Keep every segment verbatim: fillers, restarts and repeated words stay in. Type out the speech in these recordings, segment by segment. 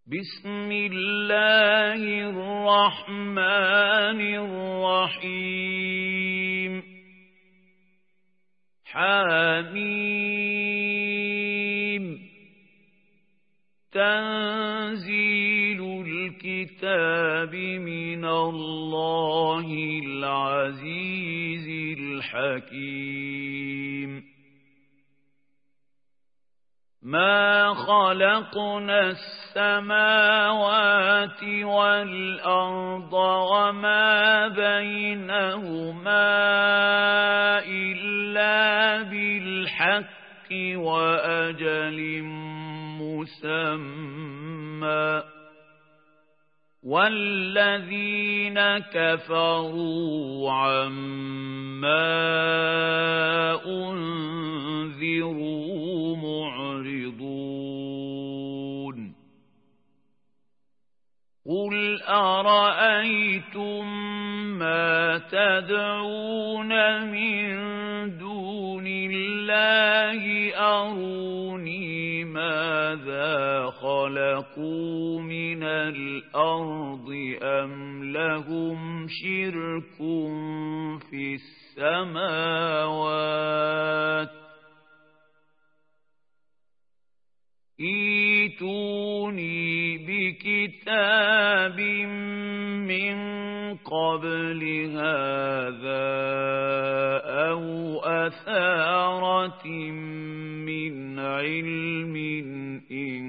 بسم الله الرحمن الرحيم حميم تنزيل الكتاب من الله العزيز الحكيم ما خلقنا السماوات والأرض وما بينهما إلا بالحق وأجل مسمى والذين كفروا عما أنذروا معرضون قل أرأيتم ما تدعون من دون الله أروني ماذا خلقوا من الأرض أم لهم شرك في السماوات ائتوني بكتاب من قبل هذا أو أثارة من علم إن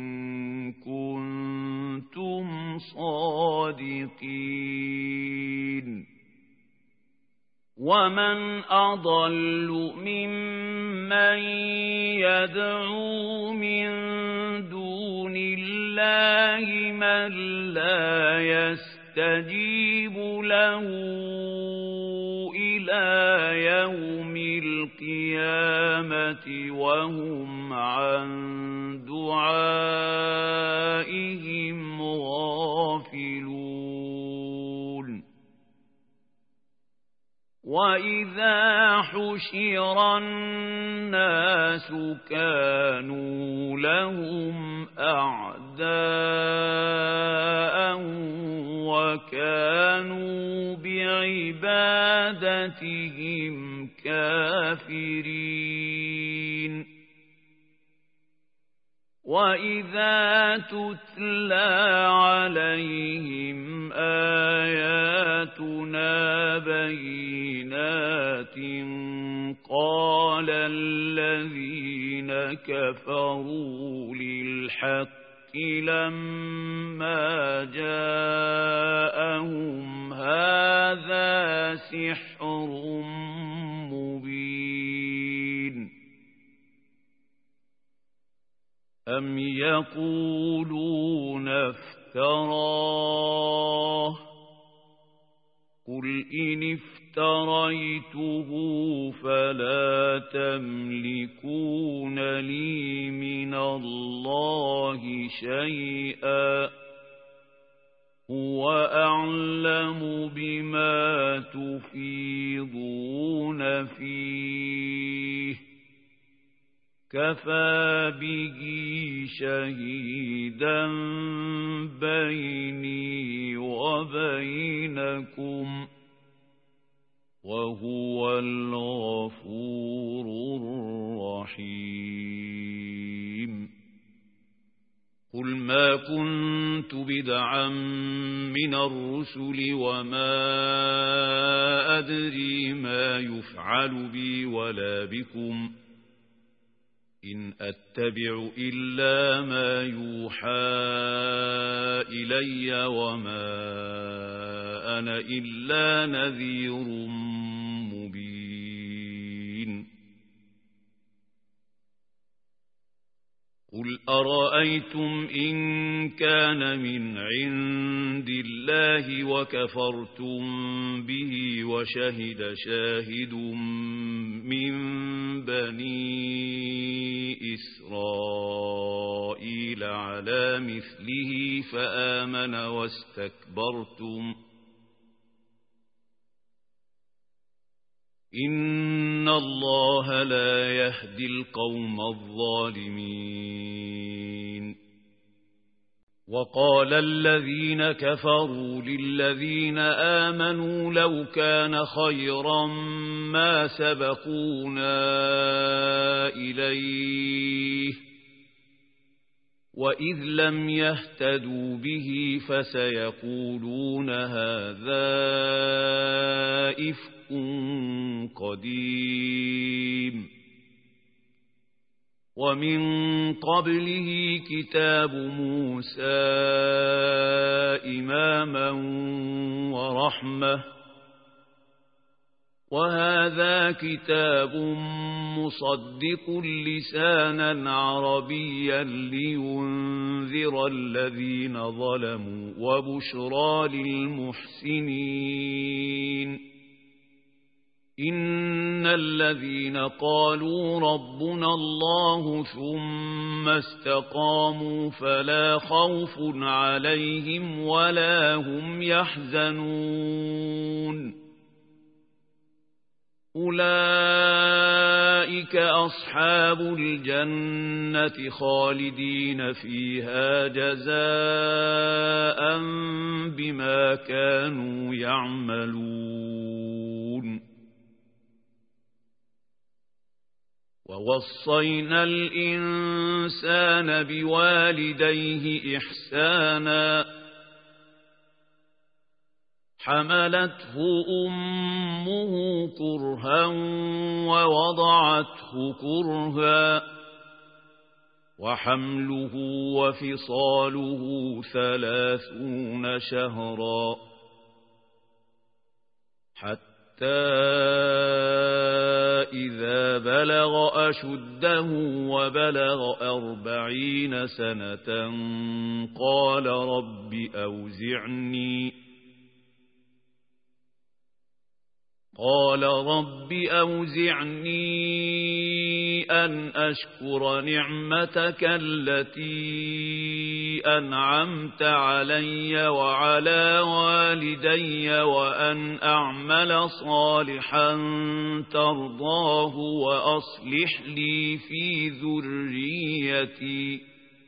كنتم صادقين ومن أضل ممن يدعو من دون الله من لا يستجيب له إلى يوم القيامة وهم عن دعائهم غافلون وإذا حشر الناس كانوا لهم أعداء وكانوا بعبادتهم كافرين وإذا تتلى عليهم آياتنا بينات قال الذين كفروا للحق لما جاءهم هذا سحر مبين أم يقولون افتراه قل إن افتريته فلا تملكون لي من الله شيئا هو أعلم بما تفيضون فيه كفى به شهيدا بيني وبينكم وهو الغفور الرحيم قل ما كنت بدعا من الرسل وما أدري ما يفعل بي ولا بكم إن أتبع إلا ما يوحى إلي وما أنا إلا نذير مبين قل أرأيتم إن كان من عند الله وكفرتم به وشهد شاهد من بني إسرائيل على مثله فآمن واستكبرتم إن الله لا يهدي القوم الظالمين وقال الذين كفروا للذين آمنوا لو كان خيرا ما سبقونا إليه وإذ لم يهتدوا به فسيقولون هذا إفك قديم ومن قبله كتاب موسى إماما ورحمة وهذا كتاب مصدق لسانا عربيا لينذر الذين ظلموا وبشرى للمحسنين إن الذين قالوا ربنا الله ثم استقاموا فلا خوف عليهم ولا هم يحزنون أولئك أصحاب الجنة خالدين فيها جزاء بما كانوا يعملون ووصينا الإنسان بوالديه إحسانا حملته أمه كرها ووضعته كرها وحمله وفصاله ثلاثون شهرا حتى إذا بلغ أشده وبلغ أربعين سنة قال رب أوزعني قال رب أوزعني أن أشكر نعمتك التي أنعمت علي وعلى والدي وأن أعمل صالحا ترضاه وأصلح لي في ذريتي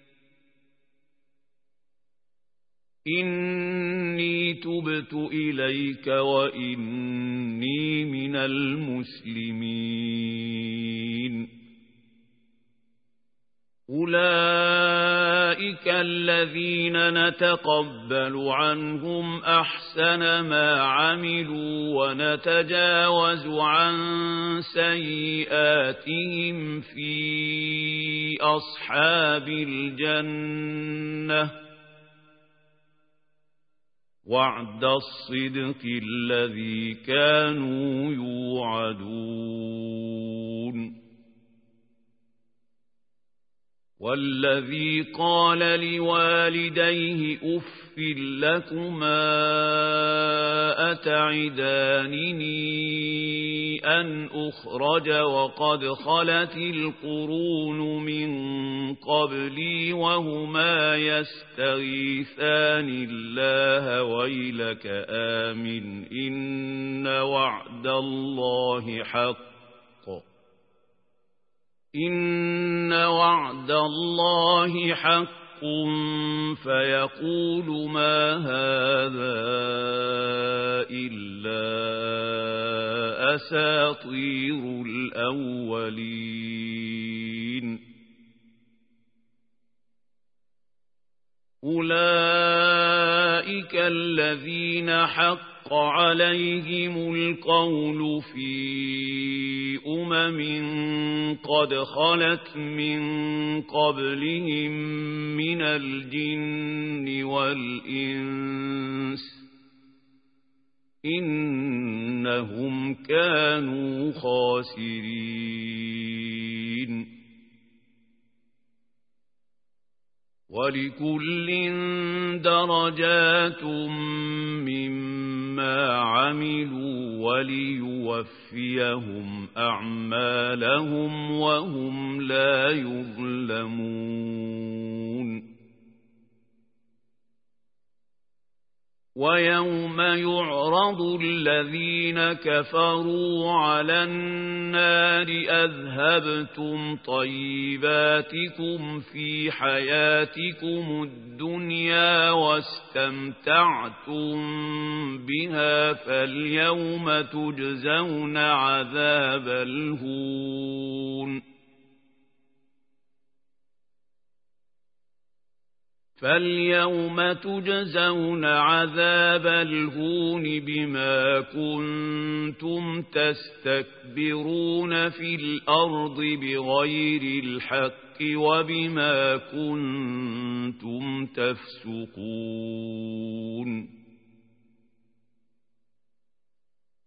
إني تبت إليك وإني من المسلمين أولئك الذين نتقبل عنهم أحسن ما عملوا ونتجاوز عن سيئاتهم في أصحاب الجنة وعد الصدق الذي كانوا يوعدون والذي قال لوالديه أف لكما أتعدانني أن أخرج وقد خلت القرون من قبلي وهما يستغيثان الله ويلك آمن إن وعد الله حق إن وعد الله حق فيقول ما هذا إلا أساطير الأولين أولئك الذين حق عليهم القول في أمم قد خلت من قبلهم من الجن والإنس إنهم كانوا خاسرين ولكل درجات مما عملوا وليوفيهم أعمالهم وهم لا يظلمون ويوم يعرض الذين كفروا على النار أذهبتم طيباتكم في حياتكم الدنيا واستمتعتم بها فاليوم تجزون عذاب الهون فاليوم تجزون عذاب الهون بما كنتم تستكبرون في الأرض بغير الحق وبما كنتم تفسقون